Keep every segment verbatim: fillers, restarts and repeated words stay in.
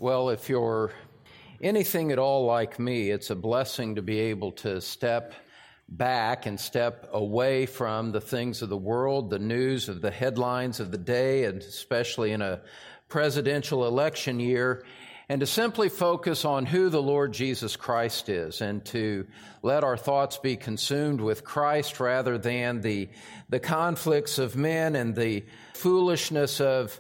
Well, if you're anything at all like me, it's a blessing to be able to step back and step away from the things of the world, the news of the headlines of the day, and especially in a presidential election year, and to simply focus on who the Lord Jesus Christ is, and to let our thoughts be consumed with Christ rather than the, the conflicts of men and the foolishness of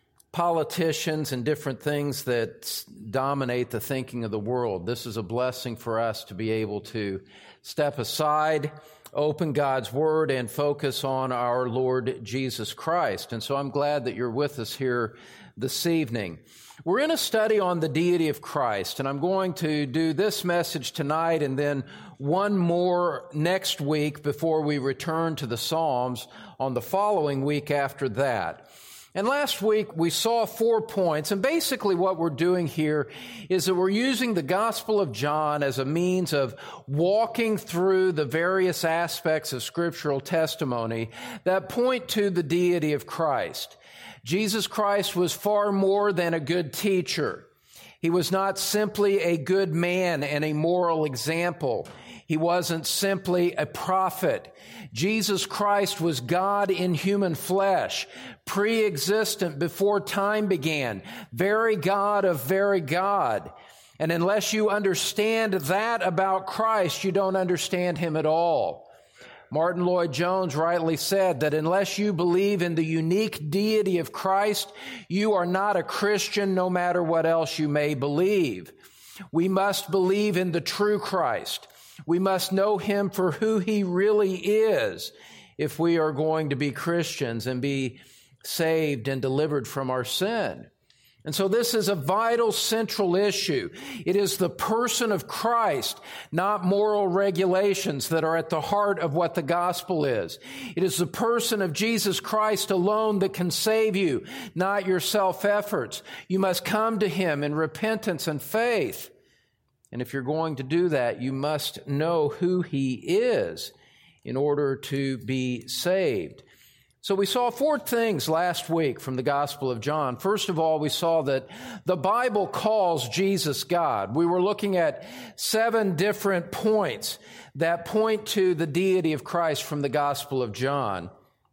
politicians and different things that dominate the thinking of the world. This is a blessing for us to be able to step aside, open God's Word, and focus on our Lord Jesus Christ. And so I'm glad that you're with us here this evening. We're in a study on the deity of Christ, and I'm going to do this message tonight and then one more next week before we return to the Psalms on the following week after that. And last week we saw four points, and basically what we're doing here is that we're using the Gospel of John as a means of walking through the various aspects of scriptural testimony that point to the deity of Christ. Jesus Christ was far more than a good teacher. He was not simply a good man and a moral example. He wasn't simply a prophet. Jesus Christ was God in human flesh, pre-existent before time began, very God of very God. And unless you understand that about Christ, you don't understand him at all. Martin Lloyd-Jones rightly said that unless you believe in the unique deity of Christ, you are not a Christian no matter what else you may believe. We must believe in the true Christ. We must know him for who he really is if we are going to be Christians and be saved and delivered from our sin. And so this is a vital central issue. It is the person of Christ, not moral regulations, that are at the heart of what the gospel is. It is the person of Jesus Christ alone that can save you, not your self-efforts. You must come to him in repentance and faith. And if you're going to do that, you must know who he is in order to be saved. So we saw four things last week from the Gospel of John. First of all, we saw that the Bible calls Jesus God. We were looking at seven different points that point to the deity of Christ from the Gospel of John.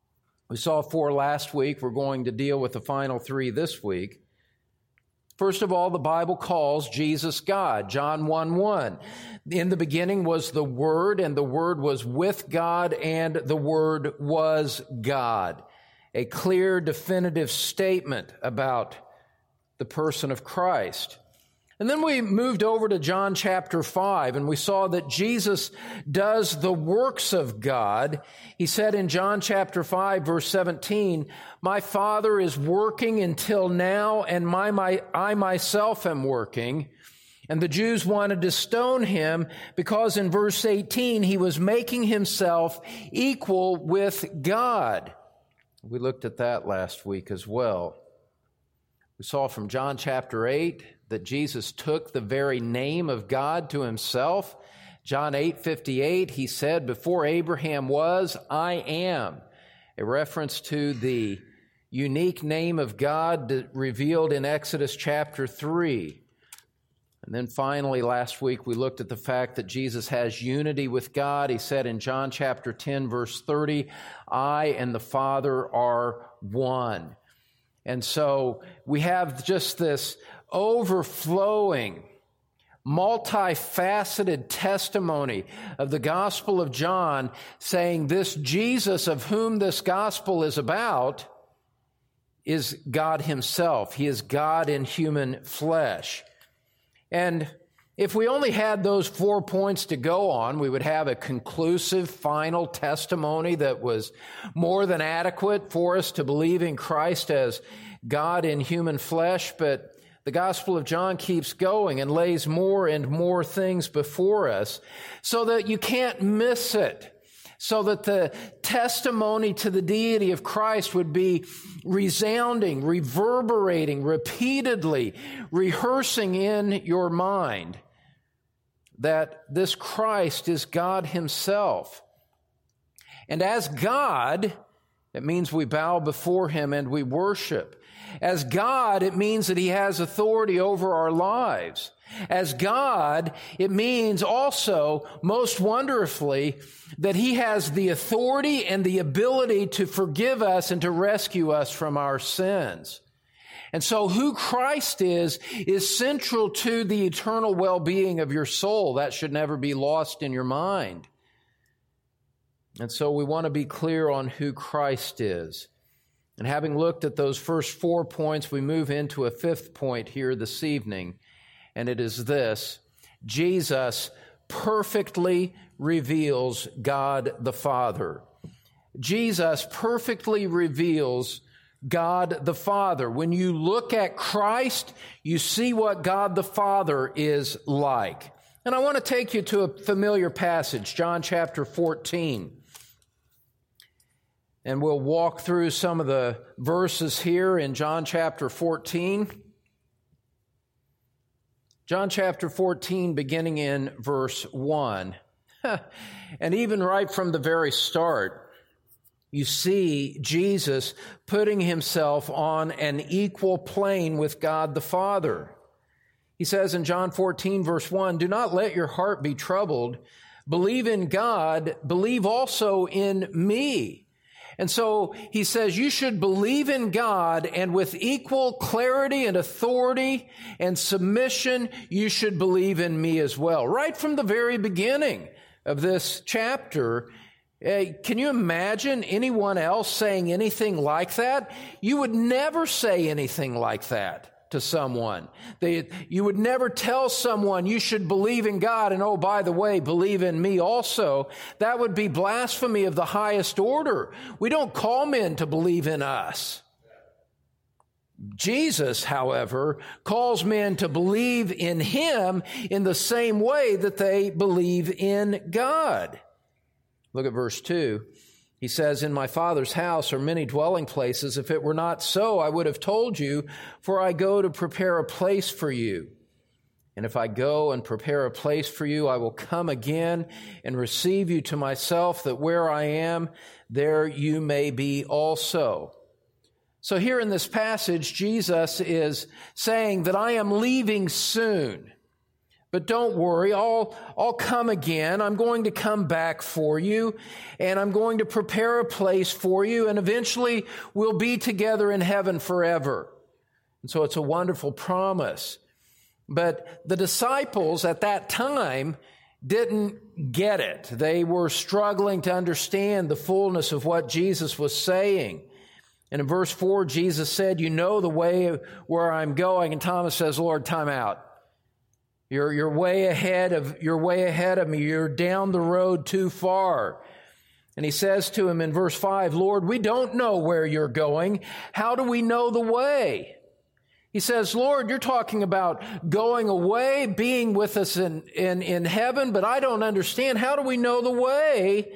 We saw four last week. We're going to deal with the final three this week. First of all, the Bible calls Jesus God. John one one. In the beginning was the Word, and the Word was with God, and the Word was God. A clear, definitive statement about the person of Christ. And then we moved over to John chapter five, and we saw that Jesus does the works of God. He said in John chapter five, verse seventeen, "My Father is working until now, and my, my, I myself am working." And the Jews wanted to stone him because in verse eighteen, he was making himself equal with God. We looked at that last week as well. We saw from John chapter eight that Jesus took the very name of God to himself. John eight fifty-eight, he said, "Before Abraham was, I am." A reference to the unique name of God revealed in Exodus chapter three. And then finally, last week, we looked at the fact that Jesus has unity with God. He said in John chapter ten, verse thirty, "I and the Father are one." And so we have just this overflowing, multifaceted testimony of the Gospel of John saying this Jesus of whom this gospel is about is God himself. He is God in human flesh. And if we only had those four points to go on, we would have a conclusive final testimony that was more than adequate for us to believe in Christ as God in human flesh. But the Gospel of John keeps going and lays more and more things before us so that you can't miss it. So that the testimony to the deity of Christ would be resounding, reverberating, repeatedly, rehearsing in your mind that this Christ is God himself. And as God, it means we bow before him and we worship. As God, it means that He has authority over our lives. As God, it means also, most wonderfully, that He has the authority and the ability to forgive us and to rescue us from our sins. And so who Christ is, is central to the eternal well-being of your soul. That should never be lost in your mind. And so we want to be clear on who Christ is. And having looked at those first four points, we move into a fifth point here this evening, and it is this: Jesus perfectly reveals God the Father. Jesus perfectly reveals God the Father. When you look at Christ, you see what God the Father is like. And I want to take you to a familiar passage, John chapter fourteen. And we'll walk through some of the verses here in John chapter fourteen. John chapter fourteen, beginning in verse one. And even right from the very start, you see Jesus putting Himself on an equal plane with God the Father. He says in John fourteen, verse one, "Do not let your heart be troubled. Believe in God, believe also in me." And so He says you should believe in God, and with equal clarity and authority and submission, you should believe in me as well. Right from the very beginning of this chapter, uh, can you imagine anyone else saying anything like that? You would never say anything like that to someone. They, you would never tell someone you should believe in God and, oh, by the way, believe in me also. That would be blasphemy of the highest order. We don't call men to believe in us. Jesus, however, calls men to believe in Him in the same way that they believe in God. Look at verse two. He says, "In my Father's house are many dwelling places. If it were not so, I would have told you, for I go to prepare a place for you. And if I go and prepare a place for you, I will come again and receive you to myself, that where I am, there you may be also." So here in this passage, Jesus is saying that I am leaving soon. But don't worry, I'll, I'll come again. I'm going to come back for you, and I'm going to prepare a place for you, and eventually we'll be together in heaven forever. And so it's a wonderful promise. But the disciples at that time didn't get it. They were struggling to understand the fullness of what Jesus was saying. And in verse four, Jesus said, "You know the way where I'm going." And Thomas says, "Lord, time out. You're, you're way ahead of, you're way ahead of me. You're down the road too far." And He says to him in verse five, "Lord, we don't know where you're going. How do we know the way?" He says, "Lord, you're talking about going away, being with us in, in, in heaven, but I don't understand. How do we know the way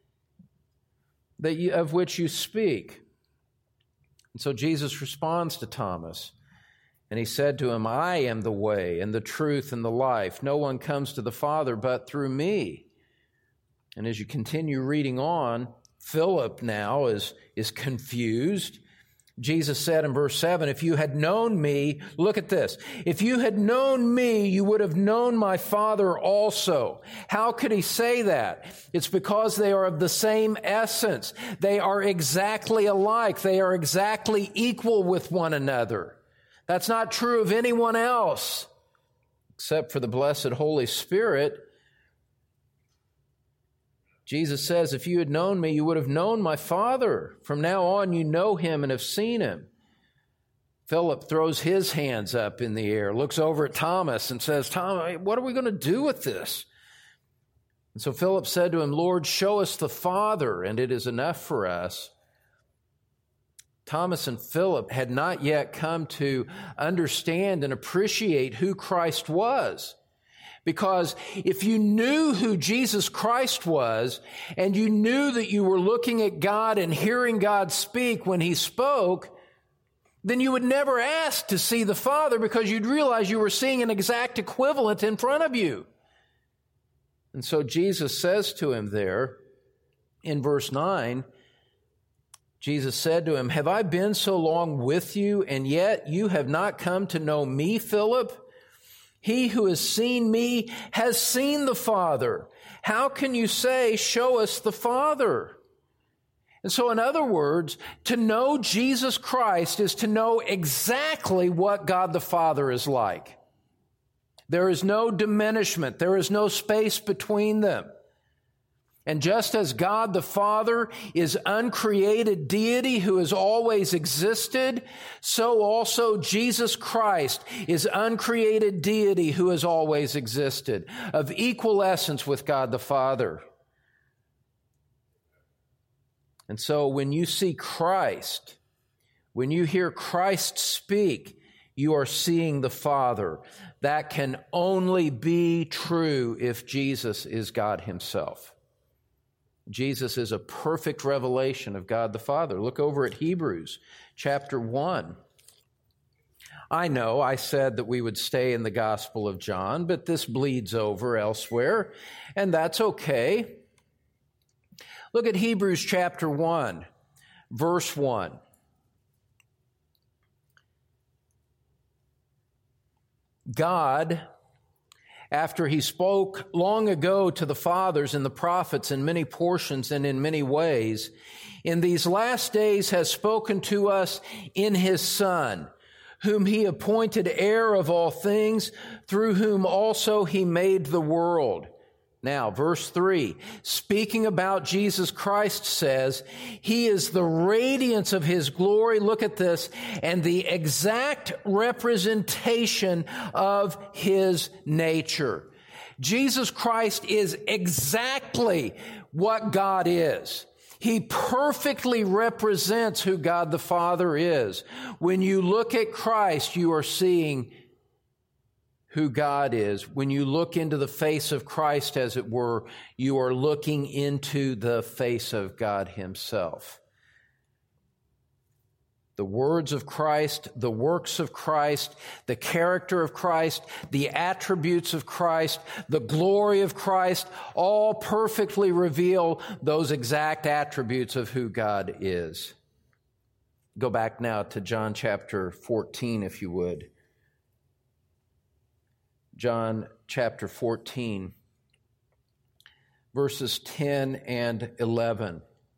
that you, of which you speak?" And so Jesus responds to Thomas. And He said to him, "I am the way and the truth and the life. No one comes to the Father but through me." And as you continue reading on, Philip now is, is confused. Jesus said in verse seven, "If you had known me," look at this, "if you had known me, you would have known my Father also." How could He say that? It's because they are of the same essence. They are exactly alike. They are exactly equal with one another. That's not true of anyone else, except for the blessed Holy Spirit. Jesus says, "If you had known me, you would have known my Father. From now on, you know Him and have seen Him." Philip throws his hands up in the air, looks over at Thomas and says, "Thomas, what are we going to do with this?" And so Philip said to him, "Lord, show us the Father, and it is enough for us." Thomas and Philip had not yet come to understand and appreciate who Christ was. Because if you knew who Jesus Christ was, and you knew that you were looking at God and hearing God speak when He spoke, then you would never ask to see the Father, because you'd realize you were seeing an exact equivalent in front of you. And so Jesus says to him there in verse nine, Jesus said to him, "Have I been so long with you, and yet you have not come to know me, Philip? He who has seen me has seen the Father. How can you say, 'Show us the Father'?" And so, in other words, to know Jesus Christ is to know exactly what God the Father is like. There is no diminishment. There is no space between them. And just as God the Father is uncreated deity who has always existed, so also Jesus Christ is uncreated deity who has always existed, of equal essence with God the Father. And so when you see Christ, when you hear Christ speak, you are seeing the Father. That can only be true if Jesus is God himself. Jesus is a perfect revelation of God the Father. Look over at Hebrews chapter one. I know I said that we would stay in the Gospel of John, but this bleeds over elsewhere, and that's okay. Look at Hebrews chapter one, verse one. God, after he spoke long ago to the fathers and the prophets in many portions and in many ways, in these last days has spoken to us in his Son, whom he appointed heir of all things, through whom also he made the world. Now, verse three, speaking about Jesus Christ says, he is the radiance of his glory, look at this, and the exact representation of his nature. Jesus Christ is exactly what God is. He perfectly represents who God the Father is. When you look at Christ, you are seeing who God is. When you look into the face of Christ, as it were, you are looking into the face of God himself. The words of Christ, the works of Christ, the character of Christ, the attributes of Christ, the glory of Christ, all perfectly reveal those exact attributes of who God is. Go back now to John chapter fourteen, if you would. John chapter fourteen, verses ten and eleven.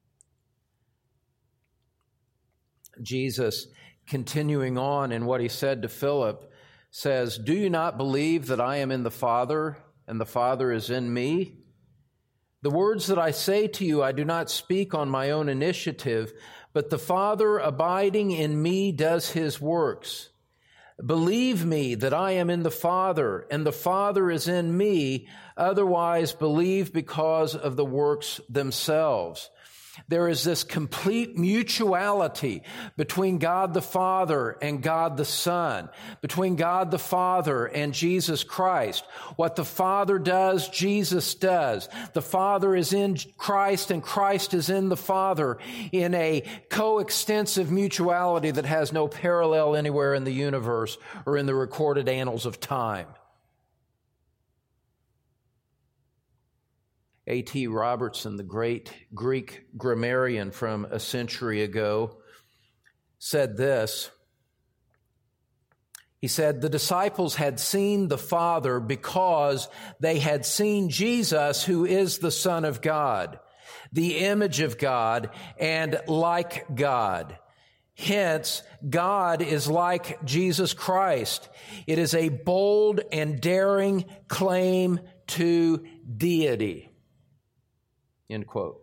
Jesus, continuing on in what he said to Philip, says, "Do you not believe that I am in the Father, and the Father is in me? The words that I say to you, I do not speak on my own initiative, but the Father abiding in me does his works. Believe me that I am in the Father, and the Father is in me. Otherwise, believe because of the works themselves." There is this complete mutuality between God the Father and God the Son, between God the Father and Jesus Christ. What the Father does, Jesus does. The Father is in Christ and Christ is in the Father in a coextensive mutuality that has no parallel anywhere in the universe or in the recorded annals of time. A T Robertson, the great Greek grammarian from a century ago, said this. He said, "The disciples had seen the Father because they had seen Jesus, who is the Son of God, the image of God, and like God. Hence, God is like Jesus Christ. It is a bold and daring claim to deity." End quote.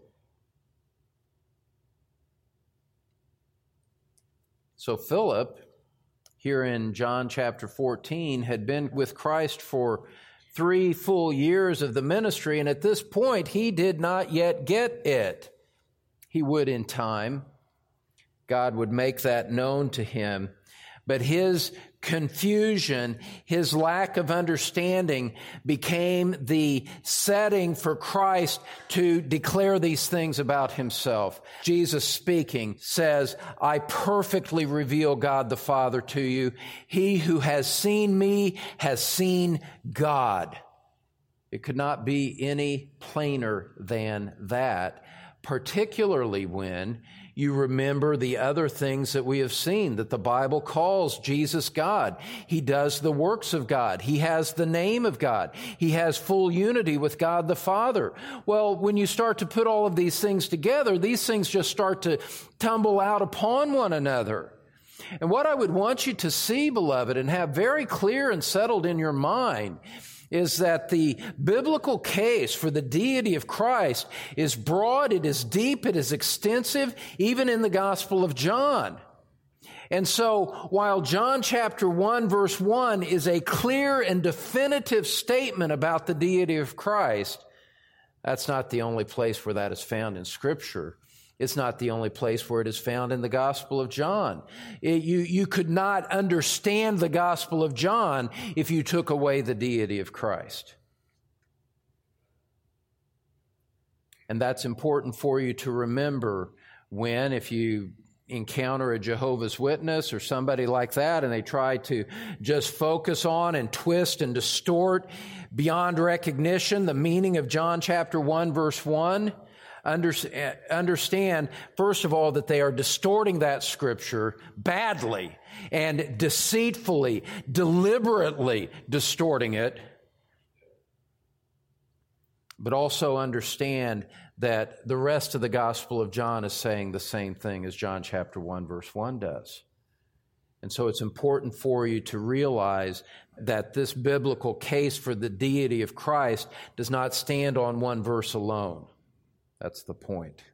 So Philip, here in John chapter fourteen, had been with Christ for three full years of the ministry, and at this point, he did not yet get it. He would in time. God would make that known to him. But his confusion, his lack of understanding became the setting for Christ to declare these things about himself. Jesus speaking says, "I perfectly reveal God the Father to you. He who has seen me has seen God." It could not be any plainer than that, particularly when You remember the other things that we have seen, that the Bible calls Jesus God. He does the works of God. He has the name of God. He has full unity with God the Father. Well, when you start to put all of these things together, these things just start to tumble out upon one another. And what I would want you to see, beloved, and have very clear and settled in your mind is that the biblical case for the deity of Christ is broad, it is deep, it is extensive, even in the Gospel of John. And so, while John chapter one, verse one is a clear and definitive statement about the deity of Christ, that's not the only place where that is found in Scripture. It's not the only place where it is found in the Gospel of John. It, you, you could not understand the Gospel of John if you took away the deity of Christ. And that's important for you to remember when, if you encounter a Jehovah's Witness or somebody like that, and they try to just focus on and twist and distort beyond recognition the meaning of John chapter one, verse one, Understand, first of all, that they are distorting that Scripture badly and deceitfully, deliberately distorting it. But also understand that the rest of the Gospel of John is saying the same thing as John chapter one, verse one does. And so it's important for you to realize that this biblical case for the deity of Christ does not stand on one verse alone. That's the point.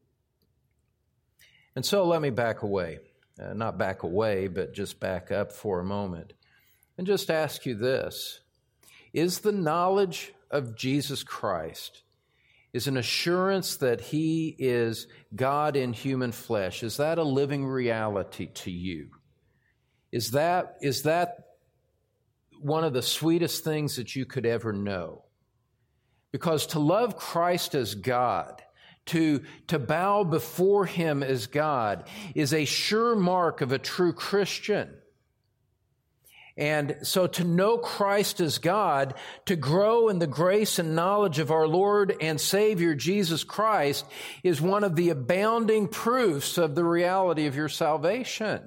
And so let me back away. Uh, not back away, but just back up for a moment. And just ask you this. Is the knowledge of Jesus Christ, is an assurance that He is God in human flesh, is that a living reality to you? Is that, is that one of the sweetest things that you could ever know? Because to love Christ as God, to, to bow before Him as God, is a sure mark of a true Christian. And so to know Christ as God, to grow in the grace and knowledge of our Lord and Savior Jesus Christ, is one of the abounding proofs of the reality of your salvation.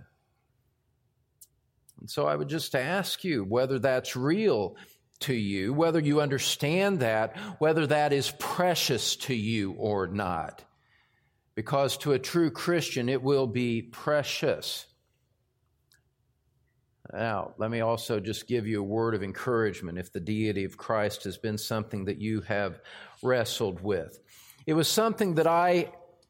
And so I would just ask you whether that's real to you, whether you understand that, whether that is precious to you or not. Because to a true Christian, it will be precious. Now, let me also just give you a word of encouragement if the deity of Christ has been something that you have wrestled with. It was something that I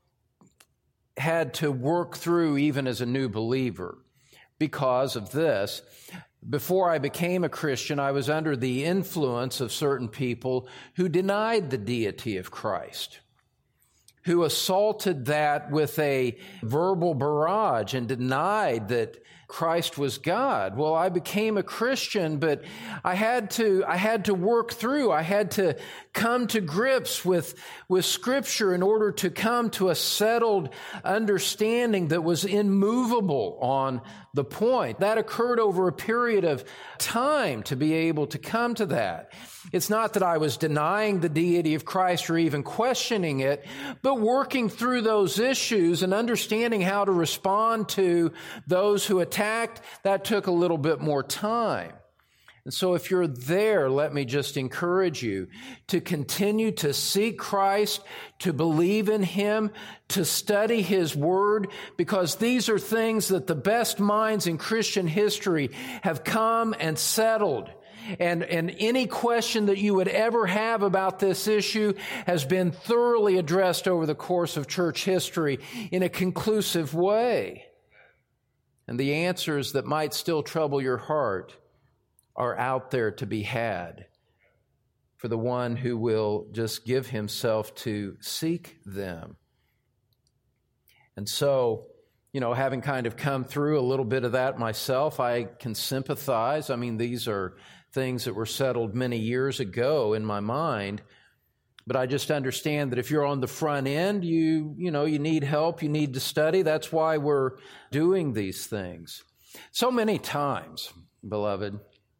had to work through even as a new believer because of this. Before I became a Christian, I was under the influence of certain people who denied the deity of Christ, who assaulted that with a verbal barrage and denied that Christ was God. Well, I became a Christian, but I had to, I had to work through, I had to come to grips with, with Scripture in order to come to a settled understanding that was immovable on the point. That occurred over a period of time to be able to come to that. It's not that I was denying the deity of Christ or even questioning it, but working through those issues and understanding how to respond to those who attacked, that took a little bit more time. And so if you're there, let me just encourage you to continue to seek Christ, to believe in Him, to study His Word, because these are things that the best minds in Christian history have come and settled. And, and any question that you would ever have about this issue has been thoroughly addressed over the course of church history in a conclusive way. And the answers that might still trouble your heart are out there to be had for the one who will just give himself to seek them. And so, you know, having kind of come through a little bit of that myself, I can sympathize. I mean, these are things that were settled many years ago in my mind. But I just understand that if you're on the front end, you, you know, you need help, you need to study. That's why we're doing these things. So many times, beloved,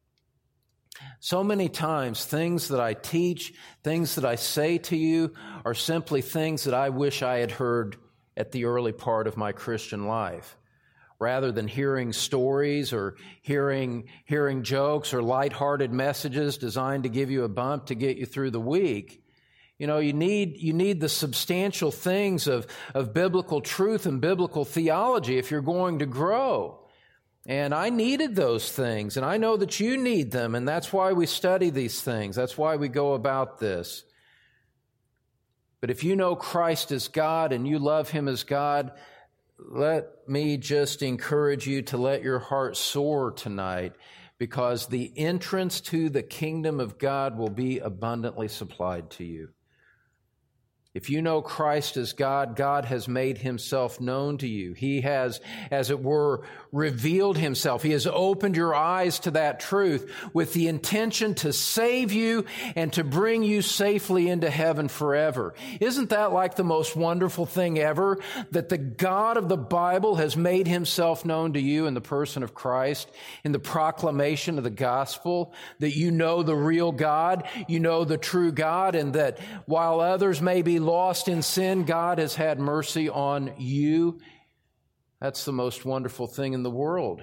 so many times things that I teach, things that I say to you are simply things that I wish I had heard at the early part of my Christian life. Rather than hearing stories or hearing, hearing jokes or lighthearted messages designed to give you a bump to get you through the week, you know, you need, you need the substantial things of, of biblical truth and biblical theology if you're going to grow. And I needed those things, and I know that you need them, and that's why we study these things. That's why we go about this. But if you know Christ as God and you love Him as God, let me just encourage you to let your heart soar tonight, because the entrance to the kingdom of God will be abundantly supplied to you. If you know Christ as God, God has made Himself known to you. He has, as it were, revealed Himself. He has opened your eyes to that truth with the intention to save you and to bring you safely into heaven forever. Isn't that like the most wonderful thing ever? That the God of the Bible has made Himself known to you in the person of Christ, in the proclamation of the gospel, that you know the real God, you know the true God, and that while others may be lost in sin, God has had mercy on you. That's the most wonderful thing in the world.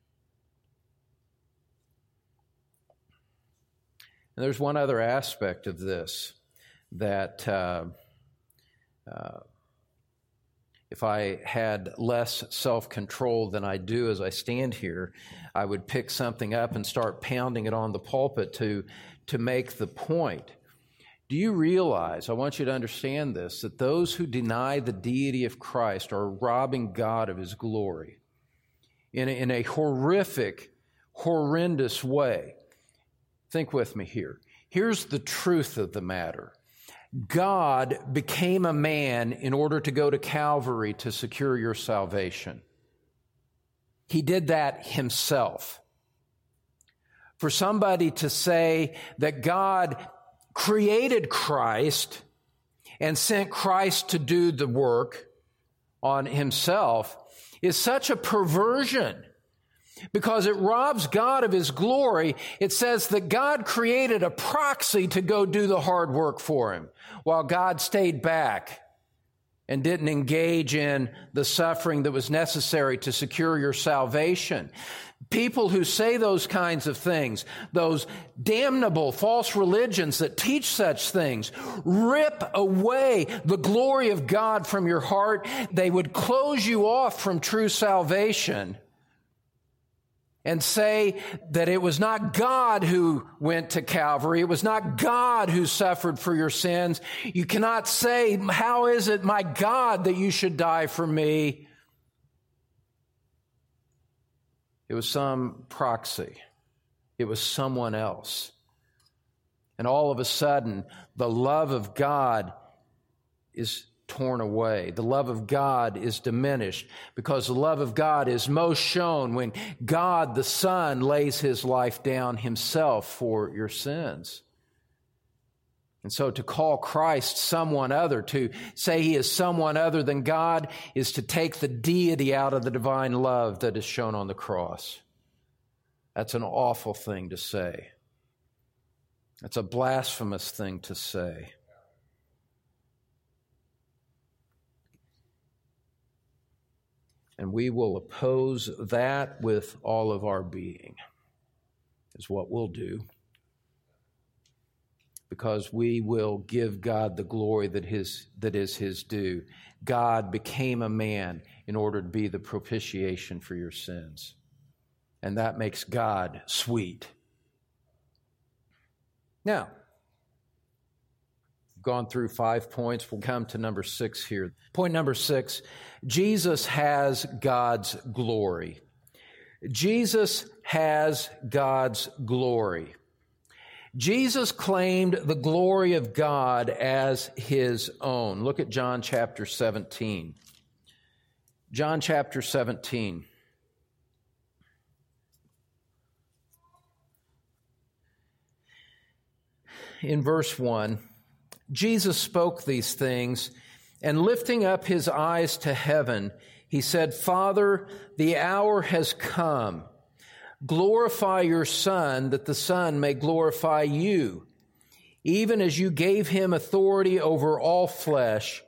And there's one other aspect of this that uh, uh, if I had less self-control than I do as I stand here, I would pick something up and start pounding it on the pulpit to, to make the point. Do you realize, I want you to understand this, that those who deny the deity of Christ are robbing God of His glory in a, in a horrific, horrendous way? Think with me here. Here's the truth of the matter. God became a man in order to go to Calvary to secure your salvation. He did that Himself. For somebody to say that God created Christ and sent Christ to do the work on Himself is such a perversion, because it robs God of His glory. It says that God created a proxy to go do the hard work for Him, while God stayed back and didn't engage in the suffering that was necessary to secure your salvation. People who say those kinds of things, those damnable false religions that teach such things, rip away the glory of God from your heart. They would close you off from true salvation and say that it was not God who went to Calvary. It was not God who suffered for your sins. You cannot say, how is it, my God, that you should die for me? It was some proxy. It was someone else. And all of a sudden, the love of God is torn away. The love of God is diminished, because the love of God is most shown when God the Son lays His life down Himself for your sins. And so to call Christ someone other, to say He is someone other than God, is to take the deity out of the divine love that is shown on the cross. That's an awful thing to say. That's a blasphemous thing to say. And we will oppose that with all of our being, is what we'll do. Because we will give God the glory that his, that is His due. God became a man in order to be the propitiation for your sins. And that makes God sweet. Now, we've gone through five points. We'll come to number six here. Point number six, Jesus has God's glory. Jesus has God's glory. Jesus claimed the glory of God as His own. Look at John chapter seventeen. John chapter seventeen. In verse one, Jesus spoke these things, and lifting up His eyes to heaven, He said, Father, the hour has come. Glorify your Son, that the Son may glorify you, even as you gave Him authority over all flesh,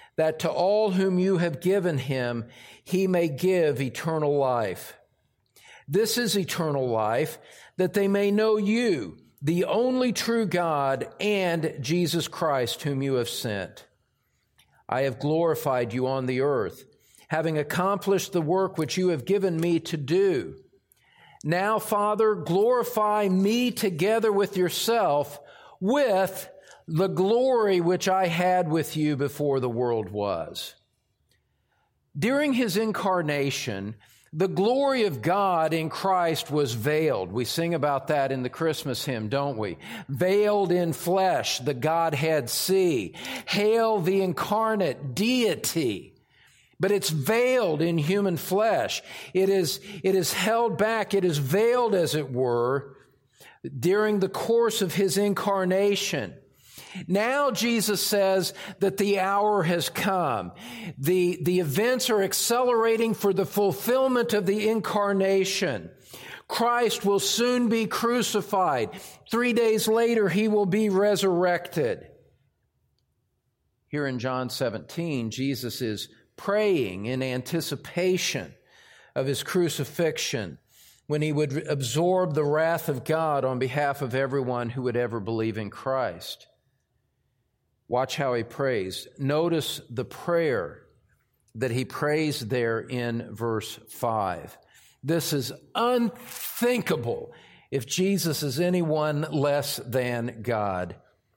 that to all whom you have given him, he may give eternal life. This is eternal life, that they may know you, the only true God, and Jesus Christ, whom you have sent. I have glorified you on the earth, having accomplished the work which you have given me to do. Now, Father, glorify me together with yourself with the glory which I had with you before the world was. During his incarnation, the glory of God in Christ was veiled. We sing about that in the Christmas hymn, don't we? Veiled in flesh, the Godhead see. Hail the incarnate deity. But it's veiled in human flesh. It is, it is held back. It is veiled, as it were, during the course of his incarnation. Now Jesus says that the hour has come. The, the events are accelerating for the fulfillment of the incarnation. Christ will soon be crucified. Three days later, he will be resurrected. Here in John seventeen, Jesus is praying in anticipation of his crucifixion, when he would absorb the wrath of God on behalf of everyone who would ever believe in Christ. Watch how he prays. Notice the prayer that he prays there in verse five. This is unthinkable if Jesus is anyone less than God.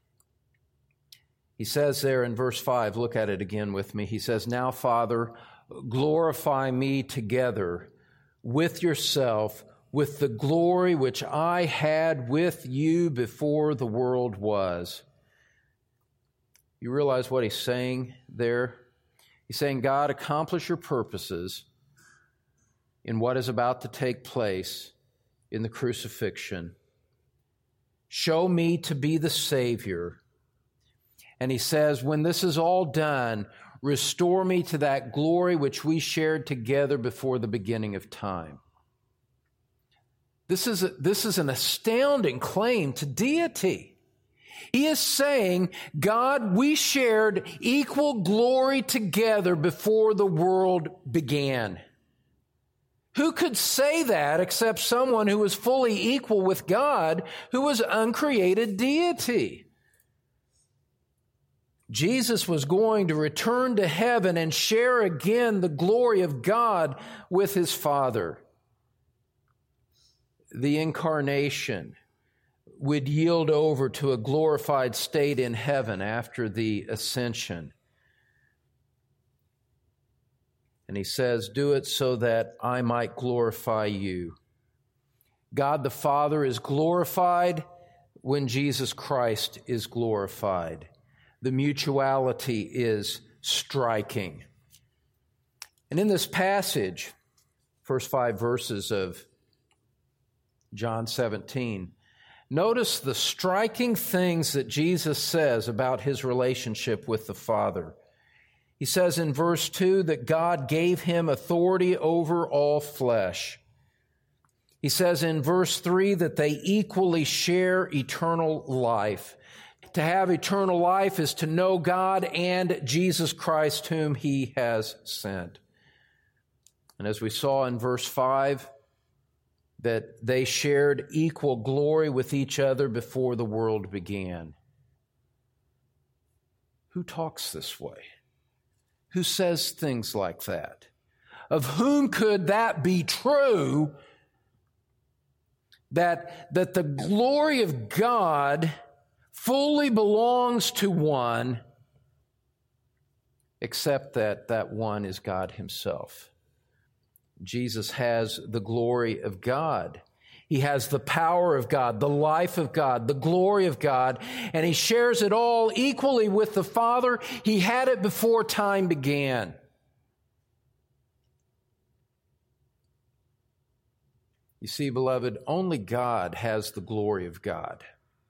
He says there in verse five, look at it again with me. He says, now, Father, glorify me together with yourself, with the glory which I had with you before the world was. You realize what he's saying there? He's saying, God, accomplish your purposes in what is about to take place in the crucifixion. Show me to be the Savior. And he says, when this is all done, restore me to that glory which we shared together before the beginning of time. This is, a, this is an astounding claim to deity. He is saying, God, we shared equal glory together before the world began. Who could say that except someone who was fully equal with God, who was uncreated deity? Jesus was going to return to heaven and share again the glory of God with his Father. The incarnation would yield over to a glorified state in heaven after the ascension. And he says, do it so that I might glorify you. God the Father is glorified when Jesus Christ is glorified. The mutuality is striking. And in this passage, first five verses of John seventeen, notice the striking things that Jesus says about his relationship with the Father. He says in verse two that God gave him authority over all flesh. He says in verse three that they equally share eternal life. To have eternal life is to know God and Jesus Christ, whom he has sent. And as we saw in verse five, that they shared equal glory with each other before the world began. Who talks this way? Who says things like that? Of whom could that be true, that, that the glory of God fully belongs to one, except that that one is God himself? Jesus has the glory of God. He has the power of God, the life of God, the glory of God, and he shares it all equally with the Father. He had it before time began. You see, beloved, only God has the glory of God.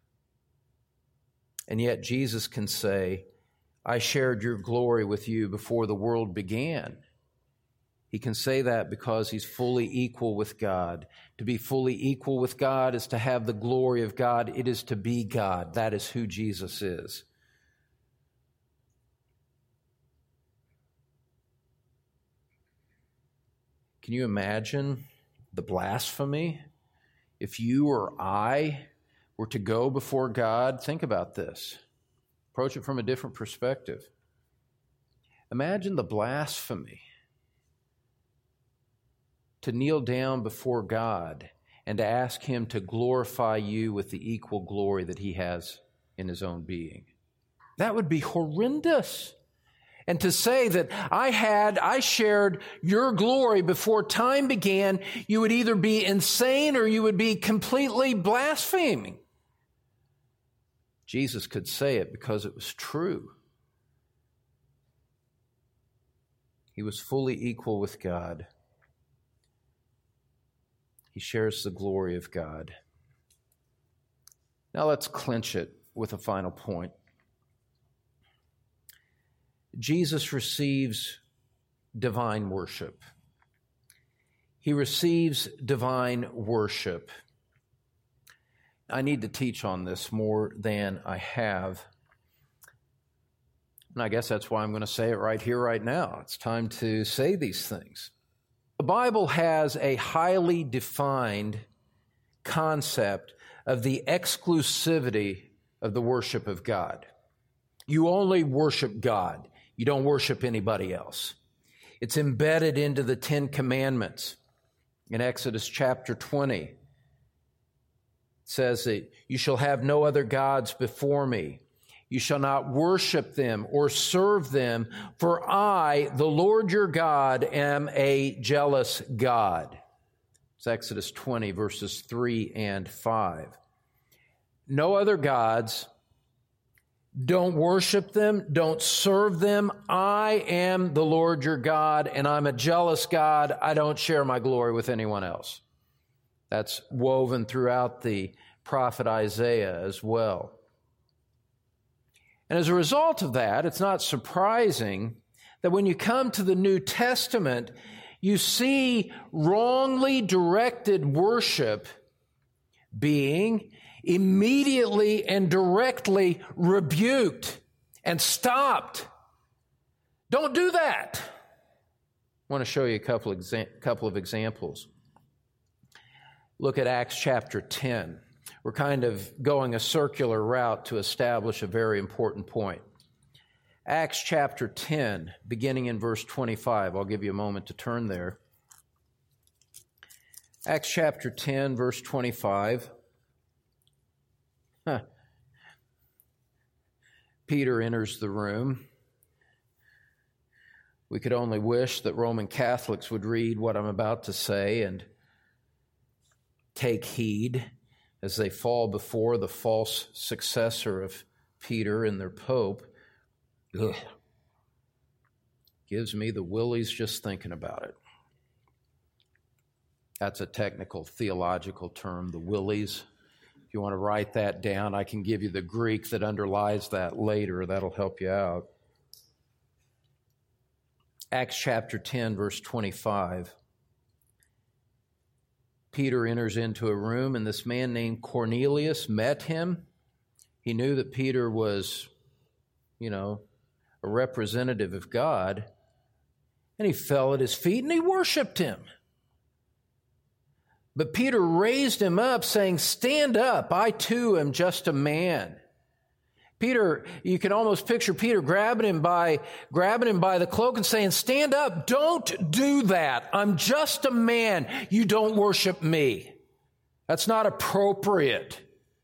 And yet Jesus can say, I shared your glory with you before the world began. He can say that because he's fully equal with God. To be fully equal with God is to have the glory of God. It is to be God. That is who Jesus is. Can you imagine the blasphemy if you or I were to go before God? Think about this. Approach it from a different perspective. Imagine the blasphemy to kneel down before God and to ask Him to glorify you with the equal glory that He has in His own being. That would be horrendous. And to say that I had, I shared your glory before time began, you would either be insane or you would be completely blaspheming. Jesus could say it because it was true. He was fully equal with God. He shares the glory of God. Now let's clinch it with a final point. Jesus receives divine worship. He receives divine worship. I need to teach on this more than I have. And I guess that's why I'm going to say it right here, right now. It's time to say these things. The Bible has a highly defined concept of the exclusivity of the worship of God. You only worship God. You don't worship anybody else. It's embedded into the Ten Commandments. In Exodus chapter twenty, it says that you shall have no other gods before me. You shall not worship them or serve them, for I, the Lord your God, am a jealous God. It's Exodus twenty, verses three and five. No other gods. Don't worship them. Don't serve them. I am the Lord your God, and I'm a jealous God. I don't share my glory with anyone else. That's woven throughout the prophet Isaiah as well. And as a result of that, it's not surprising that when you come to the New Testament, you see wrongly directed worship being immediately and directly rebuked and stopped. Don't do that. I want to show you a couple of, exa- couple of examples. Look at Acts chapter ten. We're kind of going a circular route to establish a very important point. Acts chapter ten, beginning in verse twenty-five. I'll give you a moment to turn there. Acts chapter ten, verse twenty-five. Huh. Peter enters the room. We could only wish that Roman Catholics would read what I'm about to say and take heed as they fall before the false successor of Peter and their Pope. Ugh. Gives me the willies just thinking about it. That's a technical theological term, the willies. If you want to write that down, I can give you the Greek that underlies that later. That'll help you out. Acts chapter ten, verse twenty-five. Peter enters into a room, and this man named Cornelius met him. He knew that Peter was, you know, a representative of God, and he fell at his feet and he worshiped him. But Peter raised him up, saying, "Stand up, I too am just a man." Peter, you can almost picture Peter grabbing him by grabbing him by the cloak and saying, "Stand up, don't do that. I'm just a man. You don't worship me. That's not appropriate."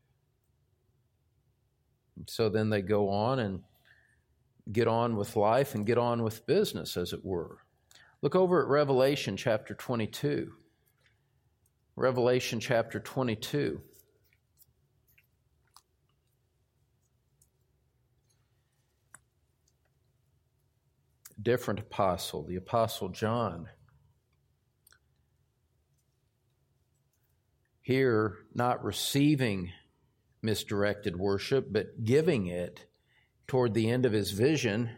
So then they go on and get on with life and get on with business, as it were. Look over at Revelation chapter twenty-two. Revelation chapter twenty-two. Different apostle, the Apostle John. Here, not receiving misdirected worship, but giving it toward the end of his vision,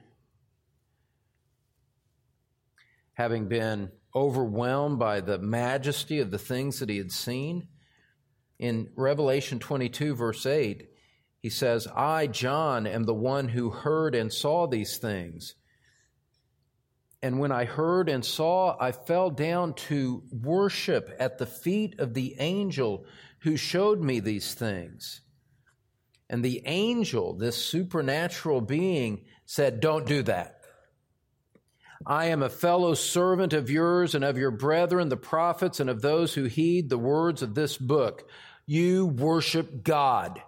having been overwhelmed by the majesty of the things that he had seen. In Revelation twenty-two, verse eight, he says, "I, John, am the one who heard and saw these things. And when I heard and saw, I fell down to worship at the feet of the angel who showed me these things. And the angel, this supernatural being, said, "Don't do that. I am a fellow servant of yours and of your brethren, the prophets, and of those who heed the words of this book. You worship God."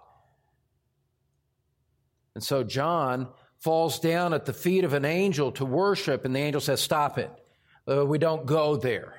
And so John falls down at the feet of an angel to worship, and the angel says, "Stop it. Uh, we don't go there."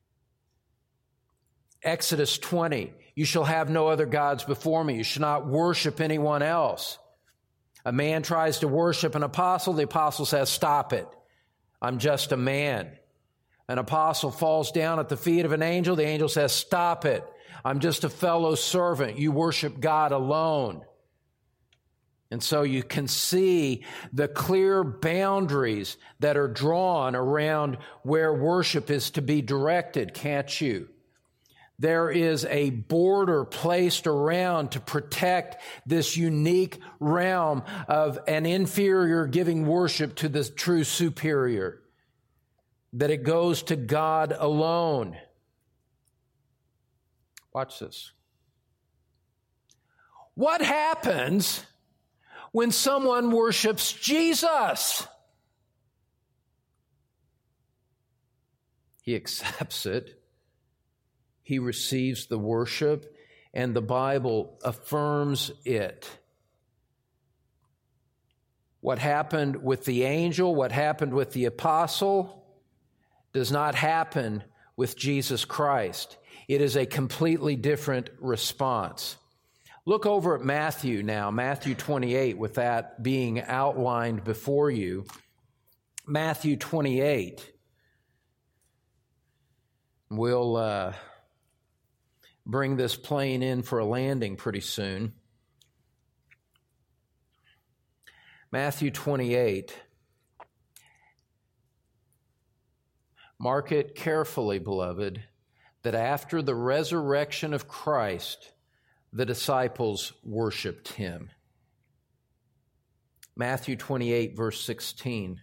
Exodus twenty, "You shall have no other gods before me. You shall not worship anyone else." A man tries to worship an apostle. The apostle says, "Stop it. I'm just a man." An apostle falls down at the feet of an angel. The angel says, "Stop it. I'm just a fellow servant. You worship God alone." And so you can see the clear boundaries that are drawn around where worship is to be directed, can't you? There is a border placed around to protect this unique realm of an inferior giving worship to the true superior, that it goes to God alone. Watch this. What happens when someone worships Jesus? He accepts it. He receives the worship, and the Bible affirms it. What happened with the angel, what happened with the apostle, does not happen with Jesus Christ. It is a completely different response. Look over at Matthew now, Matthew twenty-eight, with that being outlined before you. Matthew twenty-eight. We'll uh, bring this plane in for a landing pretty soon. Matthew twenty-eight. Mark it carefully, beloved, that after the resurrection of Christ, the disciples worshiped him. Matthew twenty-eight, verse sixteen.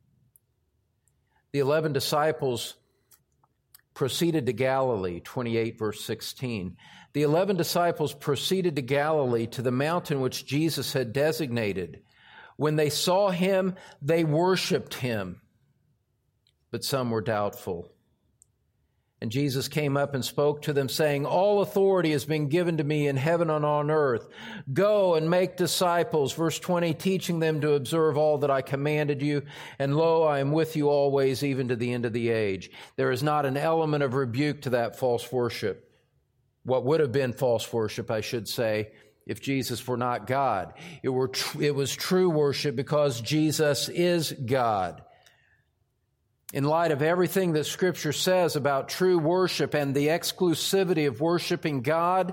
The eleven disciples proceeded to Galilee, twenty-eight, verse sixteen. The eleven disciples proceeded to Galilee, to the mountain which Jesus had designated. When they saw him, they worshiped him, but some were doubtful. And Jesus came up and spoke to them, saying, "All authority has been given to me in heaven and on earth. Go and make disciples," verse twenty, "teaching them to observe all that I commanded you. And lo, I am with you always, even to the end of the age." There is not an element of rebuke to that false worship. What would have been false worship, I should say, if Jesus were not God. It, were tr- it was true worship because Jesus is God. In light of everything that Scripture says about true worship and the exclusivity of worshiping God,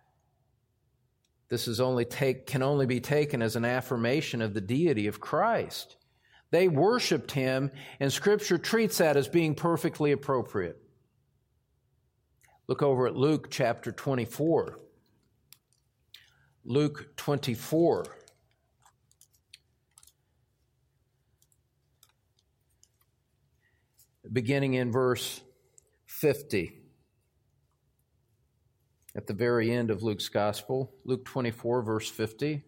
this is only take, can only be taken as an affirmation of the deity of Christ. They worshiped him, and Scripture treats that as being perfectly appropriate. Look over at Luke chapter twenty-four. Luke twenty-four. Beginning in verse fifty. At the very end of Luke's gospel, Luke twenty-four, verse fifty.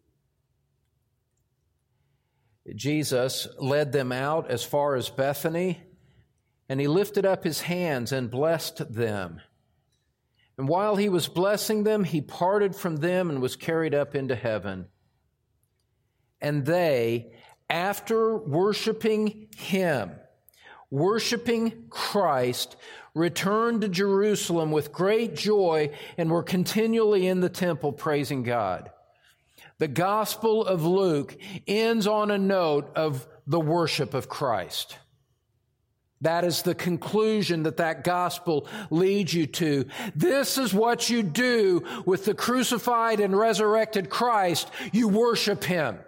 Jesus led them out as far as Bethany, and he lifted up his hands and blessed them. And while he was blessing them, he parted from them and was carried up into heaven. And they, after worshiping him, worshiping Christ, returned to Jerusalem with great joy and were continually in the temple praising God. The Gospel of Luke ends on a note of the worship of Christ. That is the conclusion that that gospel leads you to. This is what you do with the crucified and resurrected Christ. You worship him.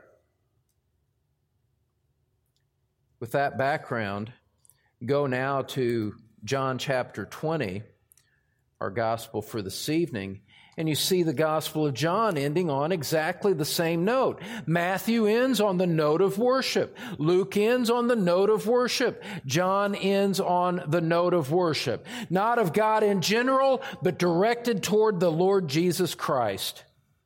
With that background, go now to John chapter twenty, our gospel for this evening, And you see the Gospel of John ending on exactly the same note. Matthew ends on the note of worship. Luke ends on the note of worship. John ends on the note of worship. Not of God in general, but directed toward the Lord Jesus Christ.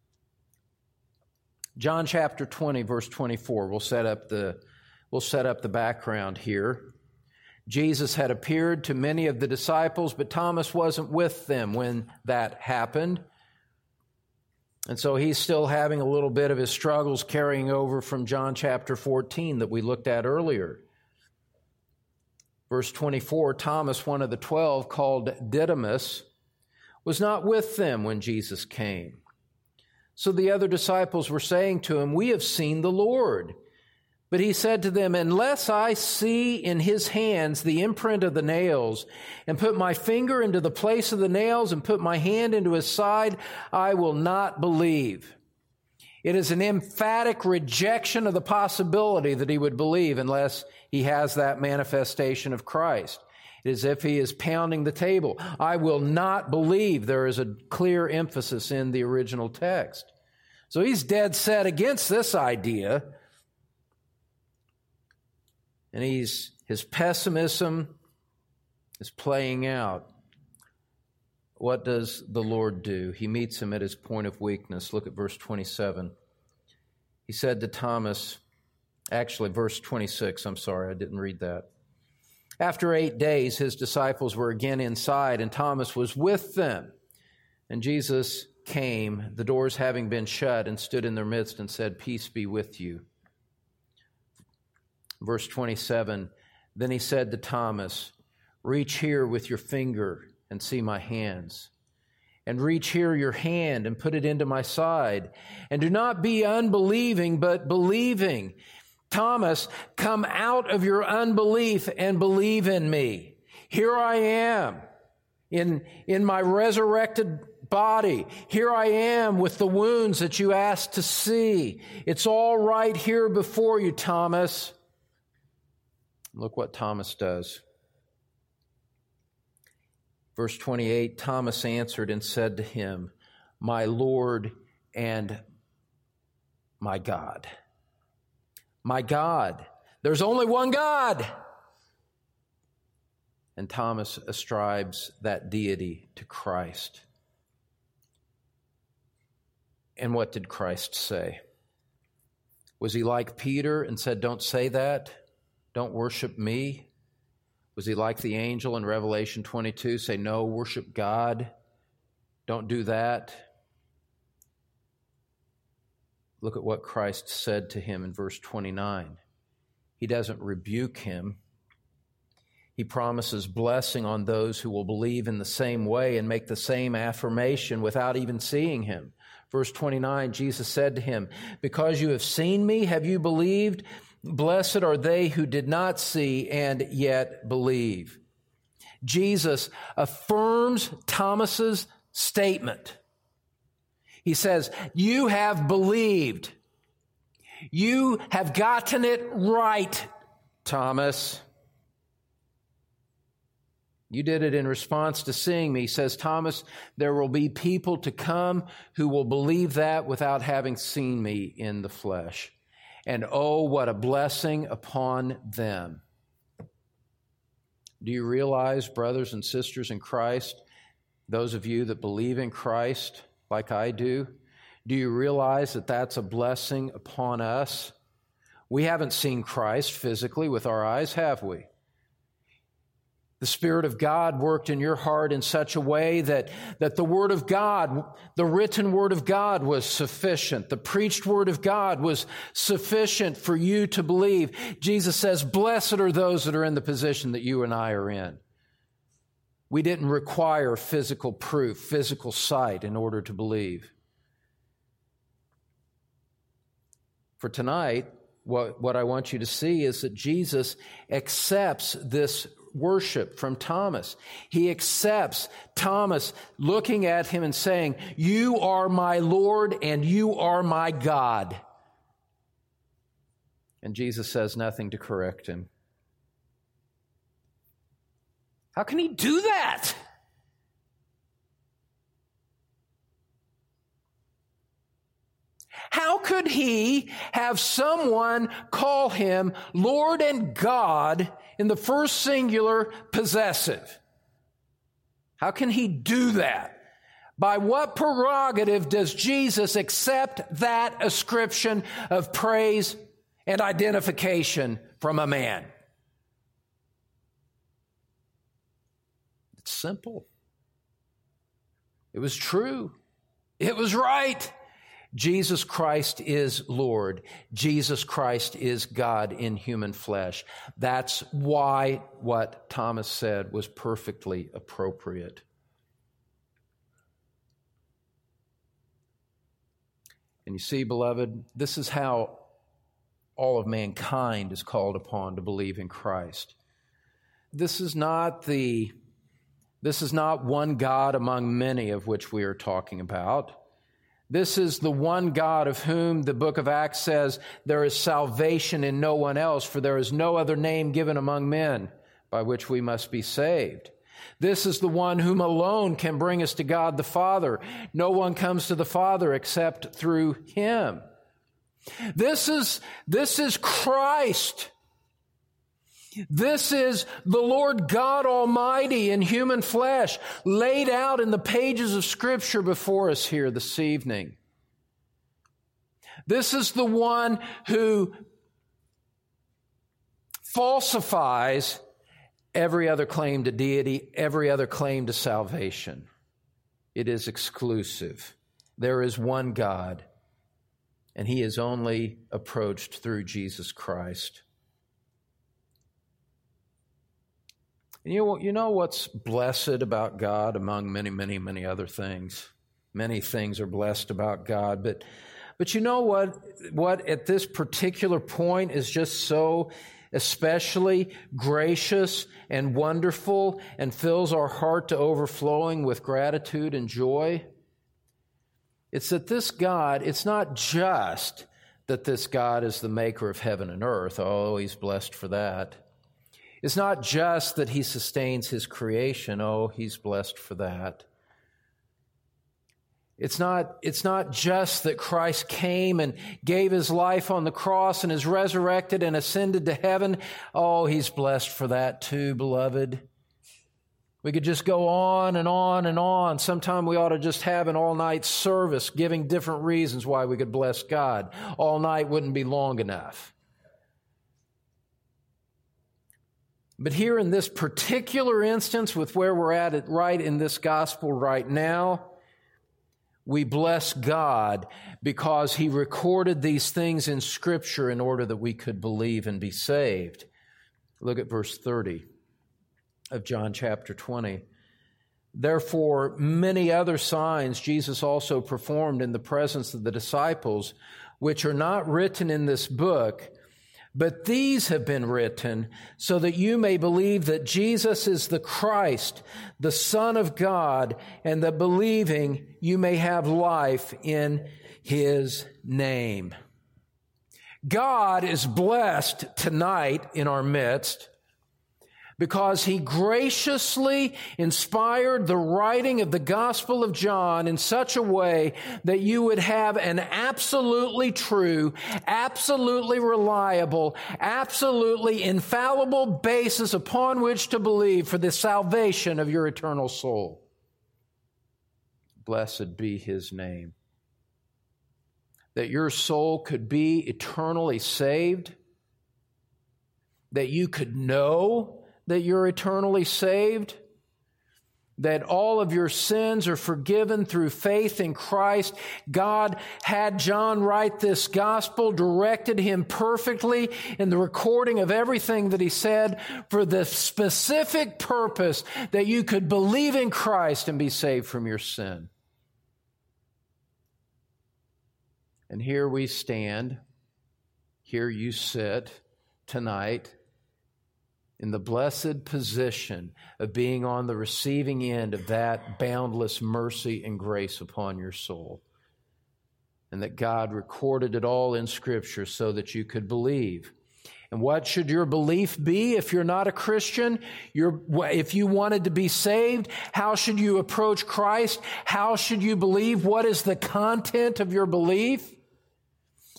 John chapter twenty, verse twenty-four. We'll set up the, we'll set up the background here. Jesus had appeared to many of the disciples, but Thomas wasn't with them when that happened. And so he's still having a little bit of his struggles carrying over from John chapter fourteen that we looked at earlier. Verse twenty-four, Thomas, one of the twelve, called Didymus, was not with them when Jesus came. So the other disciples were saying to him, "We have seen the Lord." But he said to them, "Unless I see in his hands the imprint of the nails, and put my finger into the place of the nails, and put my hand into his side, I will not believe." It is an emphatic rejection of the possibility that he would believe unless he has that manifestation of Christ. It is as if he is pounding the table. I will not believe. There is a clear emphasis in the original text. So he's dead set against this idea. And he's, his pessimism is playing out. What does the Lord do? He meets him at his point of weakness. Look at verse twenty-seven. He said to Thomas, actually verse twenty-six, I'm sorry, I didn't read that. After eight days, his disciples were again inside, and Thomas was with them. And Jesus came, the doors having been shut, and stood in their midst and said, "Peace be with you." Verse twenty-seven, then he said to Thomas, "Reach here with your finger and see my hands. And reach here your hand and put it into my side. And do not be unbelieving, but believing." Thomas, come out of your unbelief and believe in me. Here I am in, in my resurrected body. Here I am with the wounds that you asked to see. It's all right here before you, Thomas. Look what Thomas does. Verse twenty-eight, Thomas answered and said to him, "My Lord and my God." My God. There's only one God. And Thomas ascribes that deity to Christ. And what did Christ say? Was he like Peter and said, "Don't say that. Don't worship me"? Was he like the angel in Revelation twenty-two, say, "No, worship God. Don't do that"? Look at what Christ said to him in verse twenty-nine. He doesn't rebuke him. He promises blessing on those who will believe in the same way and make the same affirmation without even seeing him. Verse twenty-nine, Jesus said to him, "Because you have seen me, have you believed? Blessed are they who did not see and yet believe." Jesus affirms Thomas's statement. He says, "You have believed. You have gotten it right, Thomas. You did it in response to seeing me." He says, "Thomas, there will be people to come who will believe that without having seen me in the flesh. And oh, what a blessing upon them." Do you realize, brothers and sisters in Christ, those of you that believe in Christ like I do, do you realize that that's a blessing upon us? We haven't seen Christ physically with our eyes, have we? The Spirit of God worked in your heart in such a way that, that the Word of God, the written Word of God was sufficient. The preached Word of God was sufficient for you to believe. Jesus says, "Blessed are those that are in the position that you and I are in." We didn't require physical proof, physical sight in order to believe. For tonight, what, what I want you to see is that Jesus accepts this worship from Thomas. He accepts Thomas looking at him and saying, "You are my Lord and you are my God." And Jesus says nothing to correct him. How can he do that? How could he have someone call him Lord and God in the first singular possessive? How can he do that? By what prerogative does Jesus accept that ascription of praise and identification from a man? It's simple. It was true. It was right. Jesus Christ is Lord. Jesus Christ is God in human flesh. That's why what Thomas said was perfectly appropriate. And you see, beloved, this is how all of mankind is called upon to believe in Christ. This is not the, this is not one God among many of which we are talking about. This is the one God of whom the book of Acts says there is salvation in no one else, for there is no other name given among men by which we must be saved. This is the one whom alone can bring us to God the Father. No one comes to the Father except through him. This is, this is Christ. This is the Lord God Almighty in human flesh, laid out in the pages of Scripture before us here this evening. This is the one who falsifies every other claim to deity, every other claim to salvation. It is exclusive. There is one God, and he is only approached through Jesus Christ. And you know, you know what's blessed about God among many, many, many other things? Many things are blessed about God, but but you know what? What at this particular point is just so especially gracious and wonderful and fills our heart to overflowing with gratitude and joy? It's that this God, it's not just that this God is the maker of heaven and earth. Oh, he's blessed for that. It's not just that he sustains his creation. Oh, he's blessed for that. It's not, it's not just that Christ came and gave his life on the cross and is resurrected and ascended to heaven. Oh, he's blessed for that too, beloved. We could just go on and on and on. Sometime we ought to just have an all-night service giving different reasons why we could bless God. All night wouldn't be long enough. But here in this particular instance, with where we're at it right in this gospel right now, we bless God because he recorded these things in Scripture in order that we could believe and be saved. Look at verse thirty of John chapter twenty. Therefore, many other signs Jesus also performed in the presence of the disciples, which are not written in this book, but these have been written so that you may believe that Jesus is the Christ, the Son of God, and that believing you may have life in his name. God is blessed tonight in our midst because he graciously inspired the writing of the Gospel of John in such a way that you would have an absolutely true, absolutely reliable, absolutely infallible basis upon which to believe for the salvation of your eternal soul. Blessed be his name. That your soul could be eternally saved, that you could know that you're eternally saved, that all of your sins are forgiven through faith in Christ. God had John write this gospel, directed him perfectly in the recording of everything that he said for the specific purpose that you could believe in Christ and be saved from your sin. And here we stand, here you sit tonight, in the blessed position of being on the receiving end of that boundless mercy and grace upon your soul. And that God recorded it all in Scripture so that you could believe. And what should your belief be if you're not a Christian? You're, if you wanted to be saved, how should you approach Christ? How should you believe? What is the content of your belief?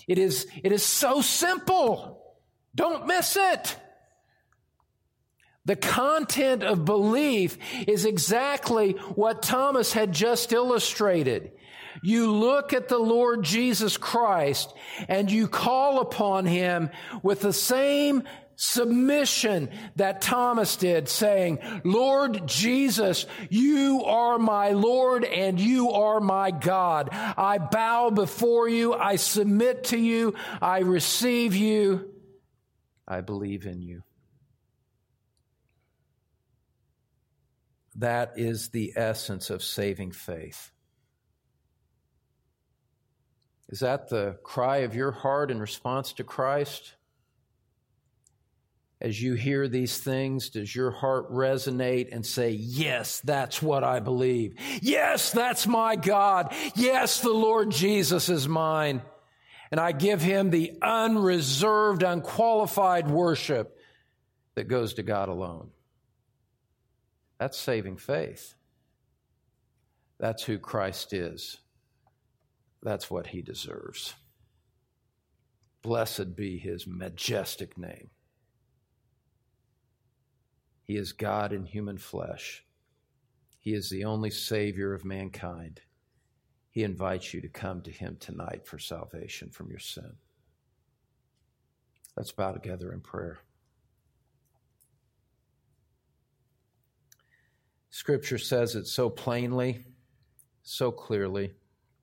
It is, it is so simple. Don't miss it. The content of belief is exactly what Thomas had just illustrated. You look at the Lord Jesus Christ and you call upon him with the same submission that Thomas did, saying, Lord Jesus, you are my Lord and you are my God. I bow before you. I submit to you. I receive you. I believe in you. That is the essence of saving faith. Is that the cry of your heart in response to Christ? As you hear these things, does your heart resonate and say, yes, that's what I believe. Yes, that's my God. Yes, the Lord Jesus is mine. And I give him the unreserved, unqualified worship that goes to God alone. That's saving faith. That's who Christ is. That's what he deserves. Blessed be his majestic name. He is God in human flesh. He is the only Savior of mankind. He invites you to come to him tonight for salvation from your sin. Let's bow together in prayer. Scripture says it so plainly, so clearly.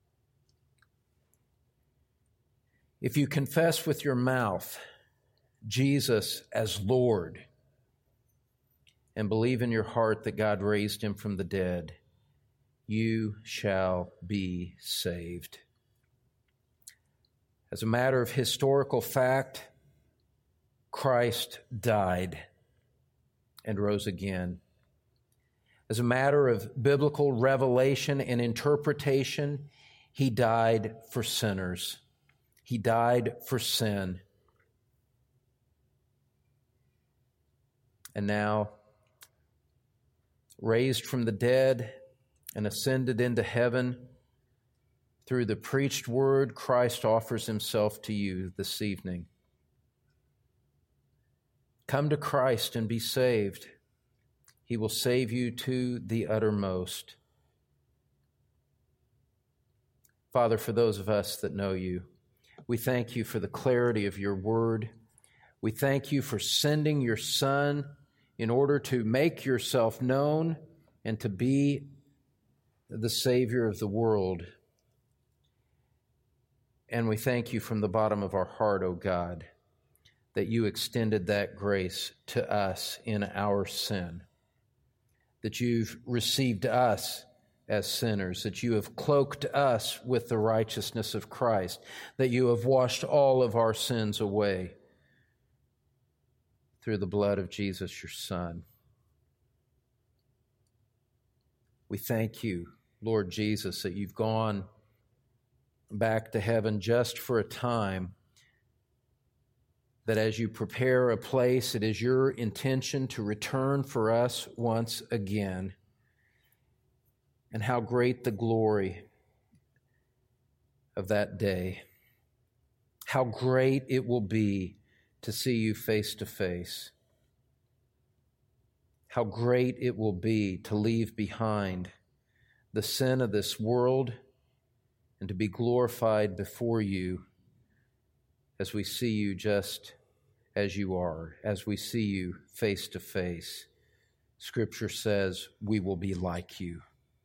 If you confess with your mouth Jesus as Lord and believe in your heart that God raised him from the dead, you shall be saved. As a matter of historical fact, Christ died and rose again. As a matter of biblical revelation and interpretation, he died for sinners. He died for sin. And now, raised from the dead and ascended into heaven, through the preached word, Christ offers himself to you this evening. Come to Christ and be saved. He will save you to the uttermost. Father, for those of us that know you, we thank you for the clarity of your word. We thank you for sending your Son in order to make yourself known and to be the Savior of the world. And we thank you from the bottom of our heart, O God, that you extended that grace to us in our sin, that you've received us as sinners, that you have cloaked us with the righteousness of Christ, that you have washed all of our sins away through the blood of Jesus, your Son. We thank you, Lord Jesus, that you've gone back to heaven just for a time, that as you prepare a place, it is your intention to return for us once again. And how great the glory of that day. How great it will be to see you face to face. How great it will be to leave behind the sin of this world and to be glorified before you as we see you just as you are, as we see you face to face. Scripture says we will be like you.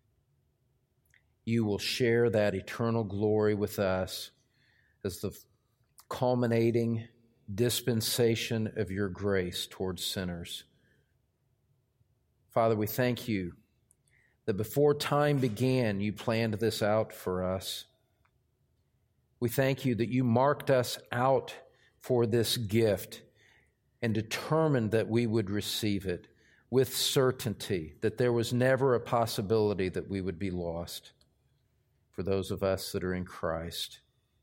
You will share that eternal glory with us as the culminating dispensation of your grace towards sinners. Father, we thank you that before time began, you planned this out for us. We thank you that you marked us out for this gift and determined that we would receive it with certainty, that there was never a possibility that we would be lost for those of us that are in Christ.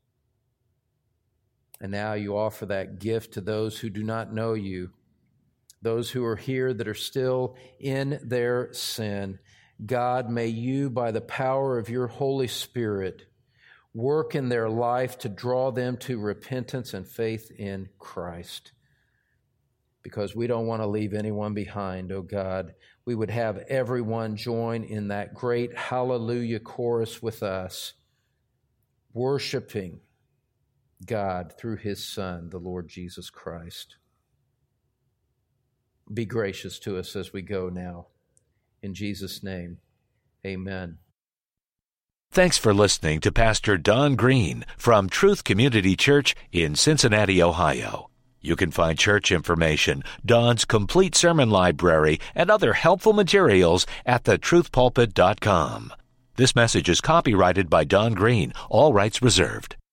And now you offer that gift to those who do not know you, those who are here that are still in their sin. God, may you, by the power of your Holy Spirit, work in their life to draw them to repentance and faith in Christ. Because we don't want to leave anyone behind, oh God. We would have everyone join in that great hallelujah chorus with us, worshiping God through His Son, the Lord Jesus Christ. Be gracious to us as we go now. In Jesus' name, amen. Thanks for listening to Pastor Don Green from Truth Community Church in Cincinnati, Ohio. You can find church information, Don's complete sermon library, and other helpful materials at the truth pulpit dot com. This message is copyrighted by Don Green, all rights reserved.